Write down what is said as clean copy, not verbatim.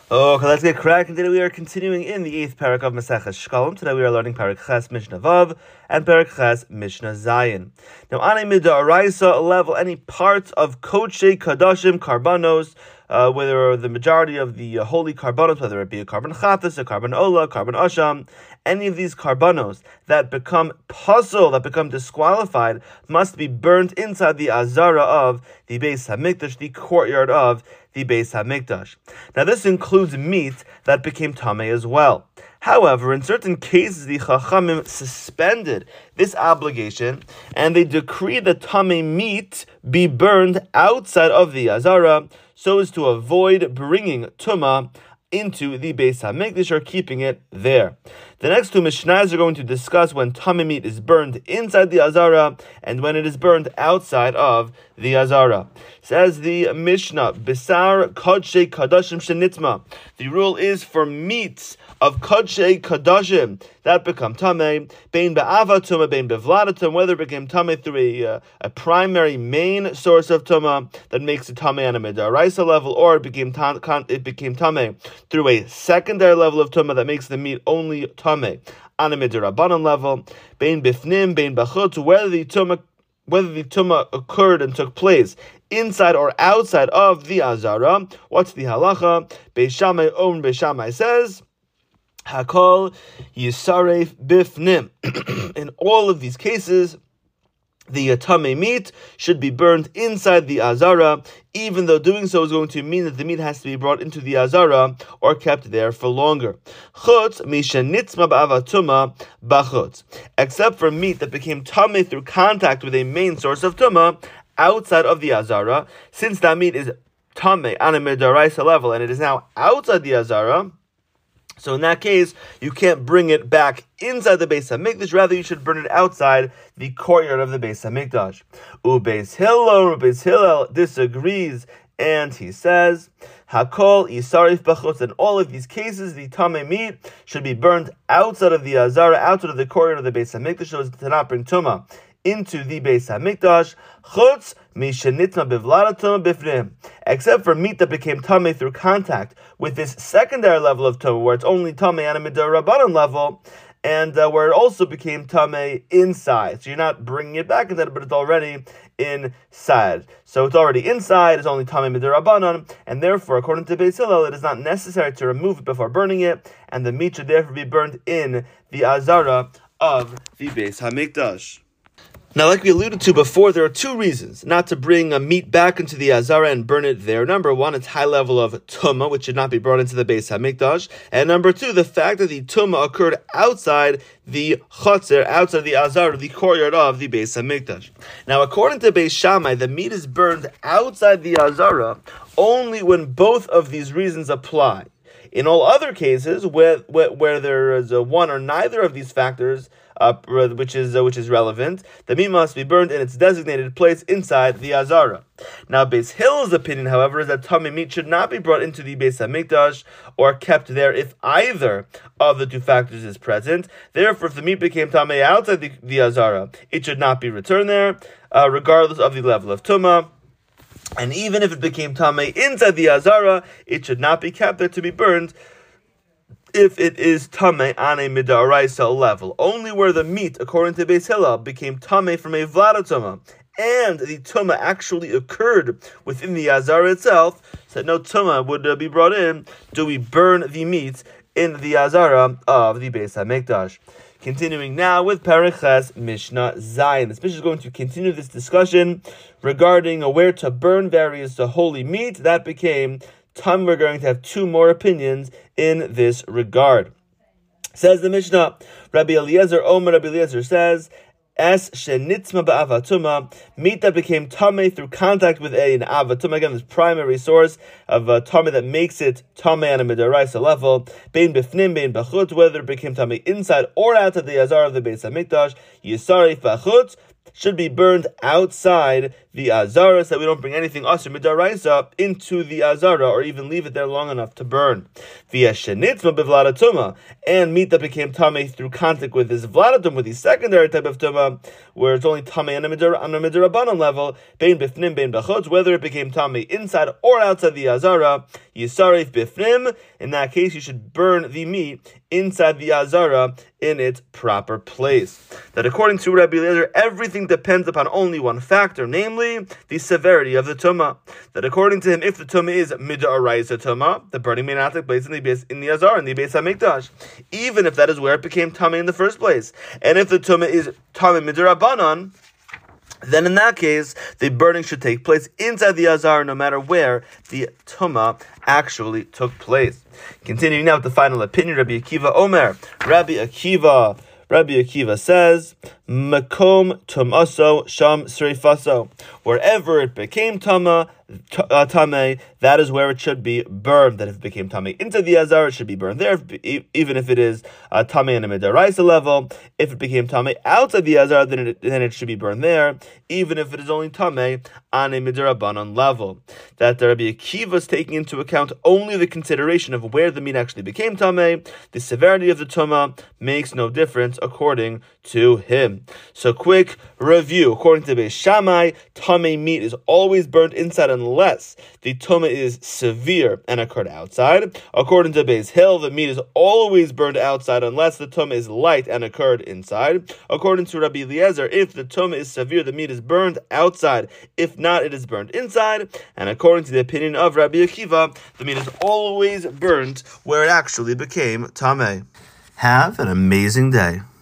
Okay, let's get cracking. Today we are continuing in the 8th parak of Maseches Shkalim. Today we are learning parak Ches Mishnah Vav and parak Ches Mishnah Zayin. Now, on a midaraisa level, any parts of Kodshe Kadashim Karbanos, whether the majority of the holy karbanos, whether it be a carbon chatas, a carbon ola, carbon asham, any of these karbanos that become puzzle, that become disqualified, must be burnt inside the azara of the Beis Hamikdash, the courtyard of the Beis Hamikdash. Now, this includes meat that became tamei as well. However, in certain cases, the Chachamim suspended this obligation, and they decreed that tamei meat be burned outside of the azara, so as to avoid bringing tumah into the Beis Hamikdash or keeping it there. The next two Mishnahs are going to discuss when tamei meat is burned inside the azara and when it is burned outside of the azara. Says the Mishnah, Besar Kodshe Kadashim Shenitma. The rule is for meats of Kodshe Kadashim that become tamei, bein be'ava tumah, bein bevlada tumah, whether it became tamei through a primary main source of tumah that makes it tamei on a midaraisa level, or it became tamei through a secondary level of tumah that makes the meat only tamei on a midarabanan level, bein bifnim, bein bachutz, whether the tumah occurred and took place inside or outside of the azara. What's the halacha? Beis Shammai says, Hakol Yisaref Bifnim. In all of these cases, the tamei meat should be burned inside the azara, even though doing so is going to mean that the meat has to be brought into the azara or kept there for longer. Chutz mishenitzma ba'avatuma bachutz. Except for meat that became tamei through contact with a main source of tumah outside of the azara, since that meat is tamei on a midaraisa level and it is now outside the azara, so in that case, you can't bring it back inside the Beis Hamikdash. Rather, you should burn it outside the courtyard of the Beis Hamikdash. Beis Hillel disagrees, and he says, Hakol Yisarif Bachutz. In all of these cases, the tamei meat should be burned outside of the azara, outside of the courtyard of the Beis Hamikdash, so as to not bring tumah into the Beis Hamikdash, chutz mishenitma bivlada tumah bifnim, except for meat that became tamei through contact with this secondary level of tumah, where it's only tamei on a midarabanan level, and where it also became tamei inside. So you're not bringing it back inside, but it's already inside. So it's already inside, it's only tamei midarabanan, and therefore, according to Beis Hillel, it is not necessary to remove it before burning it, and the meat should therefore be burned in the azara of the Beis Hamikdash. Now, like we alluded to before, there are two reasons not to bring a meat back into the azara and burn it there. Number one, its high level of tumah, which should not be brought into the Beis Hamikdash. And number two, the fact that the tumah occurred outside the chotzer, outside the azara, the courtyard of the Beis Hamikdash. Now, according to Beis Shammai, the meat is burned outside the azara only when both of these reasons apply. In all other cases, where there is one or neither of these factors, which is relevant, the meat must be burned in its designated place inside the azara. Now, Beis Hillel's opinion, however, is that tamei meat should not be brought into the Beis Hamikdash or kept there if either of the two factors is present. Therefore, if the meat became tamei outside the azara, it should not be returned there, regardless of the level of tumah. And even if it became tamei inside the azara, it should not be kept there to be burned if it is tamei on a midaraisa level. Only where the meat, according to Beis Hillel, became tamei from a vlada tumah, and the tumah actually occurred within the azara itself, so that no tumah would be brought in, do we burn the meat in the azara of the Beis Hamikdash. Continuing now with Perek Ches Mishnah Zayin. This Mishnah is going to continue this discussion regarding where to burn various holy meat that became tam. We're going to have two more opinions in this regard. Says the Mishnah, Rabbi Eliezer says, Es shenitzma ba'avatuma, meat that became tamei through contact with an avatuma, again, this primary source of tamei that makes it tamei on a midaraisa level, bein bifnim, bein bachutz, whether it became tamei inside or outside the azara of the Beis Hamikdash, yisarif bachutz, should be burned outside the azara, so that we don't bring anything asur midaraisa into the azara, or even leave it there long enough to burn. Via shenitzma bevlada tuma, and meat that became tamei through contact with this vlada with the secondary type of tuma, where it's only tamei on a midarabanan level, bein bifnim bein b'chutz, whether it became tamei inside or outside the azara, yisarif bifnim. In that case, you should burn the meat inside the azara in its proper place. That according to Rabbi Eliezer, everything depends upon only one factor, namely the severity of the tumah. That according to him, if the tumah is midaraisa tumah, the burning may not take place in the azara, in the Beis Hamikdash, even if that is where it became tamei in the first place. And if the tumah is tamei midarabanan, then in that case, the burning should take place inside the azara, no matter where the tumah actually took place. Continuing now with the final opinion, Rabbi Akiva Omer. Rabbi Akiva says, Makom tumaso sham sreifaso. Wherever it became tamei, that is where it should be burned. That if it became tamei into the azar, it should be burned there, even if it is tamei on a midaraisa level. If it became tamei outside the azar, then it should be burned there, even if it is only tamei on a midarabanan level. That Rabbi Akiva is taking into account only the consideration of where the meat actually became tamei. The severity of the tumah makes no difference according to him. So quick review. According to Beis Shammai, tamei meat is always burned inside unless the tumah is severe and occurred outside. According to Beis Hill, the meat is always burned outside unless the tumah is light and occurred inside. According to Rabbi Eliezer, if the tumah is severe, the meat is burned outside. If not, it is burned inside. And according to the opinion of Rabbi Akiva, the meat is always burned where it actually became tamei. Have an amazing day.